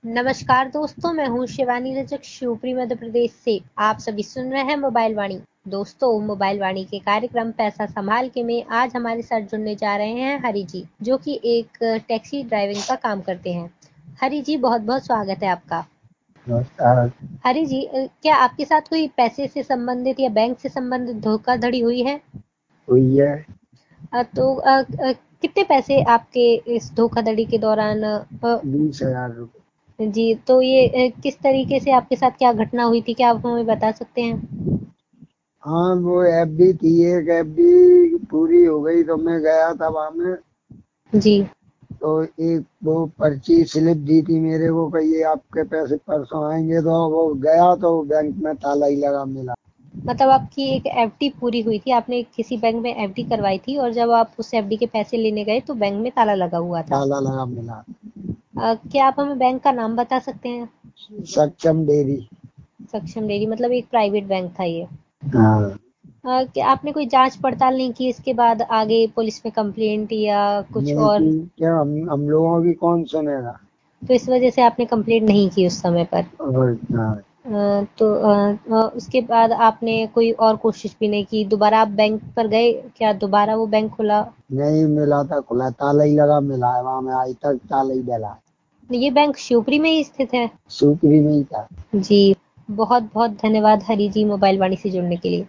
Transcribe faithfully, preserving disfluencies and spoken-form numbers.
नमस्कार दोस्तों, मैं हूँ शिवानी रजक शिवपुरी मध्य प्रदेश से। आप सभी सुन रहे हैं मोबाइल वाणी। दोस्तों, मोबाइल वाणी के कार्यक्रम पैसा संभाल के में आज हमारे साथ जुड़ने जा रहे हैं हरि जी, जो कि एक टैक्सी ड्राइविंग का काम करते हैं। हरि जी, बहुत बहुत स्वागत है आपका। नमस्कार। हरि जी, अ, क्या आपके साथ कोई पैसे से संबंधित या बैंक से संबंधित धोखाधड़ी हुई है? हुई है। अ, तो अ, अ, कितने पैसे आपके इस धोखाधड़ी के दौरान अ, बीस हजार रुपये। जी, तो ये अ, किस तरीके से आपके साथ क्या घटना हुई थी? क्या आप हमें बता सकते हैं? हाँ, वो एफडी थी, एक एफडी पूरी हो गई तो मैं गया था वहां में। जी, तो एक वो पर्ची स्लिप दी थी मेरे को कि ये आपके पैसे परसों आएंगे, तो वो गया तो बैंक में ताला ही लगा मिला। मतलब आपकी एक एफडी पूरी हुई थी, आपने किसी बैंक में एफडी करवाई थी और जब आप उस एफडी के पैसे लेने गए तो बैंक में ताला लगा हुआ था। ताला लगा मिला। अ, क्या आप हमें बैंक का नाम बता सकते हैं? सक्षम डेयरी। सक्षम डेयरी मतलब एक प्राइवेट बैंक था ये। हाँ। अ, क्या आपने कोई जांच पड़ताल नहीं की इसके बाद आगे पुलिस में कंप्लेंट या कुछ नहीं की। और? क्या हम हम लोगों की कौन सुनेगा। तो इस वजह से आपने कंप्लेंट नहीं की उस समय पर? और हाँ, अ, तो अ, अ, उसके बाद आपने कोई और कोशिश भी नहीं की? दोबारा आप बैंक पर गए? क्या दोबारा वो बैंक खुला? नहीं मिला था, खुला ताला ही लगा मिला है, वहां में आज तक ताला ही डला है। ये बैंक शिवपुरी में ही स्थित है? सूप भी नहीं था। जी, बहुत बहुत धन्यवाद हरी जी मोबाइल वाणी से जुड़ने के लिए।